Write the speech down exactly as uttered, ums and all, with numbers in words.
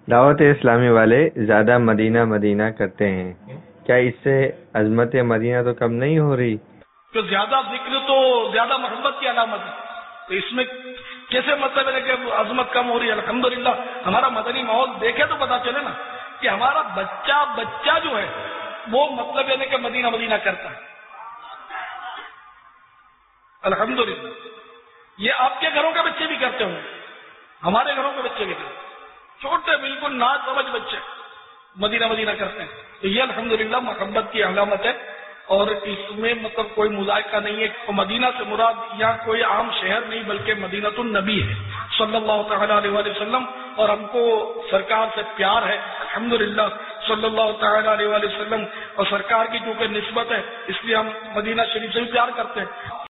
दावत इस्लामी वाले ज्यादा Medina Medina करते हैं, क्या इससे अजमत मदीना तो कम नहीं हो रही? तो ज्यादा जिक्र तो ज्यादा मोहब्बत की अलामत है, तो इसमें कैसे मतलब है कि अजमत कम हो रही है? अल्हम्दुलिल्लाह हमारा मदनी माहौल देखे तो पता चले ना कि हमारा बच्चा बच्चा जो है वो मतलब यानी कि मदीना मदीना करता है। अल्हम्दुलिल्लाह ये आपके घरों के बच्चे भी करते होंगे, हमारे घरों के बच्चे भी करते हैं, छोटे बिल्कुल ना समझ बच्चे मदीना मदीना करते हैं। तो ये अल्हम्दुलिल्लाह मोहब्बत की अलामत है और इसमें मतलब कोई मुजायका नहीं है। तो मदीना से मुराद यहाँ कोई आम शहर नहीं बल्कि मदीनतुन नबी है सल्लल्लाहु तआला अलैहि वसल्लम, और हमको सरकार से प्यार है अल्हम्दुलिल्लाह सल्लल्लाहु तआला अलैहि वसल्लम, और सरकार की चूंकि निस्बत है इसलिए हम मदीना शरीफ से भी प्यार करते हैं।